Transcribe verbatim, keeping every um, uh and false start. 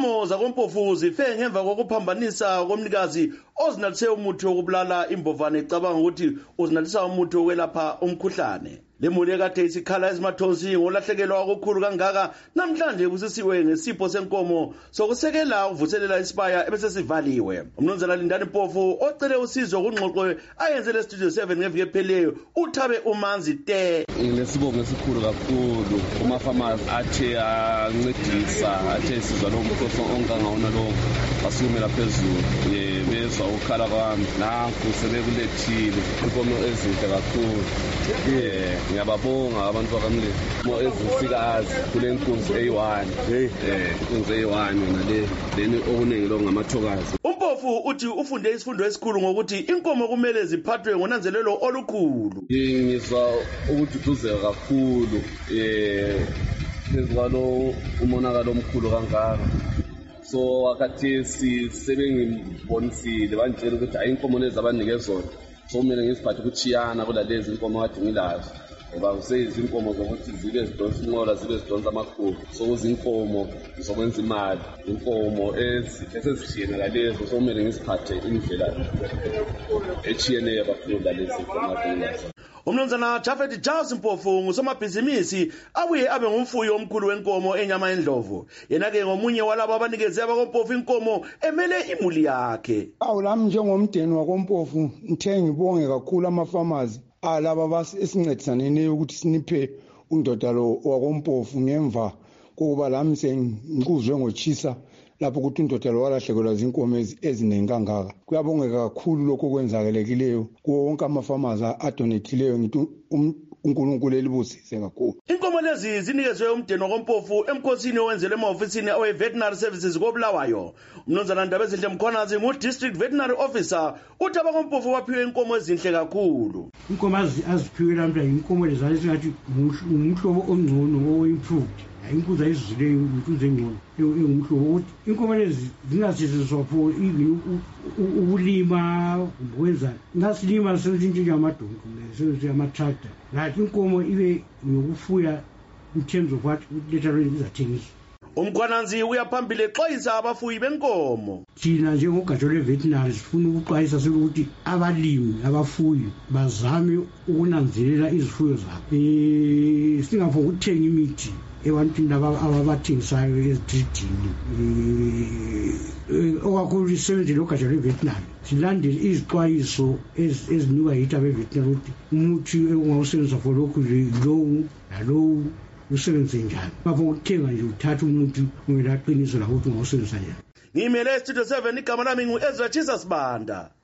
Inkomo zakoMpofu zife ngemva kokuphambanisa komnikazi ozinalise umuthi wokubulala imbovane ecabanga ukuthi uzinalisa umuthi wokwelapha umkhuhlane. Lemuli ekade isikhala ezimathonsi ngolahlekelwa okukhulu kangaka namhlanje kusisiwe ngesipho senkomo sokusekela ukuvuselela isibaya ebese sivaliwe. Umnumzana Lindani Mpofu ocele usizo kungxoxo ayenze le Studio seven ngeviki epheleyo uthabe umanzi te. Ngesibongo esikhulu kakhulu uma farmers athe ancedisa athe sizwa lo mkhosi ongangawona lo basumela phezulu bezwa ukhala kwami nanku sebekulethile inkomo ezinhle kakhulu. Yeah, ngiyababonga abantu bakamle mo ezisikazi kule nkunzi A one. Hey eh inkunzi A one yona le leni okuningi lo ngamathokazi. Umpofu uthi ufunde isifundo esikhulu ngokuthi inkomo kumele ziphathwe ngonanzelelo olukhulu. Ngizwa ukuthi duzeka kakhulu eh phezwalo umonakalo omkhulu kangaka. So wakathesi sebengibonisile banjela ukuthi ayinkomo lezi abanikezona so kumele ngisiphathe ukuchiyana kulalezi inkomo kade ngilazo ngoba kuseyizi inkomo zokuthi zibe zidonsa inqola zibe zidonsa amakhulu so kuzinkomo zokwenza imali inkomo ezisezishiyene lalezo so kumele ngisiphathe indlela echiyeneyo kakhulu lalezi inkomo kade. Umnumzana Jafet Charles Mpofu ngusomabhizinisi abuye abe ngumfuyi omkhulu wenkomo enyama endlovu. Yena ke ngomunye walabo abanikeze abakoMpofu inkomo emele imuli yakhe. Awu lami njengomdeni wakoMpofu ngithe ngibonge kakhulu ama-farmers alaba basincedisanene ukuthi siniphe undoda lo wakoMpofu ngemva kuba lami sengikuzwe ngochisa lapho ukuthi indoda lo walahlekelwa zinkomo eziningi kangaka. Kuyabongeka kakhulu lokho kwenzakelekileyo kuwo wonke ama-farmers adonethileyo ngithi uNkulunkulu elibusise kakhulu. Inkomo lezi zinikezwe umdeni wakoMpofu emkhosini owenzelwe ema-ofisini awe-veterinary services koBulawayo. Umnumzana Ndabezinhle Mkhwanazi ngu-district veterinary officer uthi abakoMpofu baphiwe inkomo ezinhle kakhulu. Inkomo aziphiwe lamhla inkomo lezane singathi umhlobo ongcono owe-improved. Inkuza isizileyo inkuza engcono ingumhlobo ukuthi inkomo lezi zingasetshenziswa for ukulima ukwenza nasilima sesintshintshwa amadonki sesintshintshwa ama-tractor lathi inkomo ibe nokufuya in terms of what later on izathengiswa. Umkhwananzi uyaphambili exwayisa abafuyi benkomo. Thina njengogatsha lwe-veterinary sifuna ukuxwayisa ukuthi abalimi abafuyi bazame ukunanzelela izifuyo zabo. Um singafo ukuthenga imithi ebantwini ababathengisayo ezitridini okakhulu isebenzele ugatsha lwe-veterinary silandele izixwayiso ezinikwa yithi abe-veterinary ukuthi umuthi ungawusebenzisa for lokhu lowu nalowu usebenze njani. Bafo ukuthenga nje uthatha umuthi ungela qiniso lakho ukuthi ungawusebenzisa njani. Ngimele Studio seven igama lami ngu Ezra Jesus Banda.